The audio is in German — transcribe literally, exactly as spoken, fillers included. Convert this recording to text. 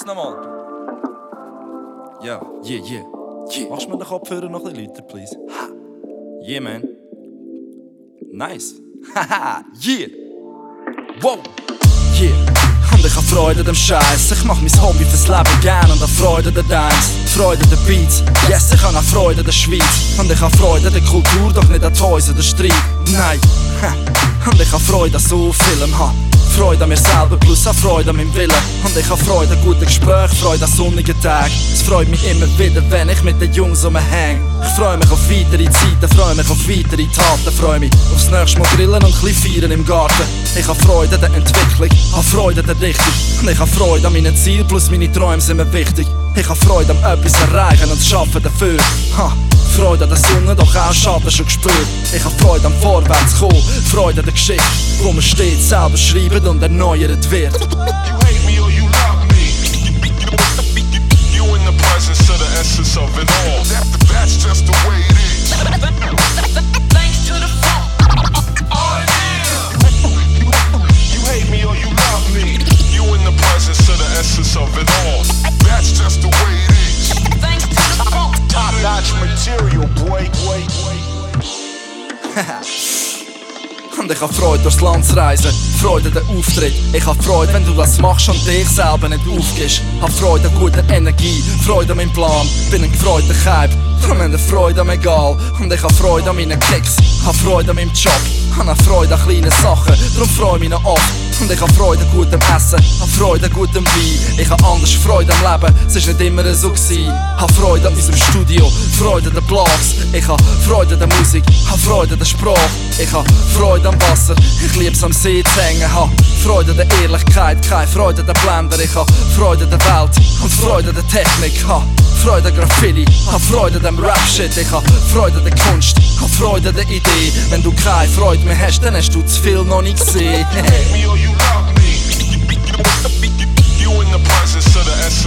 nochmal. Ja, yeah, yeah. yeah. Machst du mir den Kopfhörer noch ein bisschen lauter, please? Ha. Yeah, man. Nice. Haha, yeah. Wow. Yeah. Und ich hab Freude an dem Scheiß. Ich mach mein Hobby fürs Leben gern und hab Freude an der Dance. Freude an den Beats. Yes, ich hab auch Freude an der Schweiz. Und ich hab Freude an der Kultur, doch nicht an Toys oder Streit. Nein. Und ich hab Freude an so vielem. Ha. Freude an mir selber plus auch Freude an meinem Willen. Und ich hab Freude an guten Gesprächen, Freude an sonnigen Tagen. Es freut mich immer wieder, wenn ich mit den Jungs rumhäng. Ich freu mich auf weitere Zeiten, freu mich auf weitere Taten. Freu mich aufs nächste Mal grillen und chli feiern im Garten. Ich hab Freude an der Entwicklung, hab Freude an der Richtung. Und ich hab Freude an meinen Zielen, plus meine Träume sind mir wichtig. Ich hab Freude an etwas erreichen und schaffen dafür. Ha. Freude an der Sonne, doch auch Schatten schon gespürt. Ich hab Freude am Vorwärtskommen, Freude an der Geschichte, wo man steht, selber schreiben und erneuert wird. You hate me or you love me. You in the presence of the essence of it all. That, that's just the way it is. Thanks to the funk. Oh yeah. You hate me or you love me. You in the presence of the essence of it all. That's just the way it is. Thanks to the funk. Top notch material, boy. boy, boy. Und ich hab Freude durchs Land zu reisen, Freude an den Auftritt. Ich hab Freude, wenn du das machst und dich selber nicht aufgibst. Hab Freude an guter Energie, Freude an meinem Plan. Bin ein gefreuter Keib, darum haben Freude am Egal. Und ich hab Freude an meinen Kicks, hab Freude an meinem Job. Hab Freude an kleinen Sachen, darum freu mich noch oft. Und ich hab Freude an gutem Essen, hab Freude an gutem Wein. Ich hab anders Freude am Leben, es ist nicht immer so gewesen. Hab Freude an unserem Studio, Freude an den Blogs. Ich hab Freude an der Musik, hab Freude an der Sprache. Ich hab Freude am Wasser, ich lieb's am See zu hängen. Hab Freude an der Ehrlichkeit, keine Freude an den Blender. Ich hab Freude an der Welt und Freude an der Technik. Hab Freude an Graffiti, hab Freude an dem Rap-Shit. Ich hab Freude an der Kunst, hab Freude an der Idee. Wenn du keine Freude mehr hast, dann hast du zu viel noch nicht gesehen. You hate me or you love me. You in the presence of the essence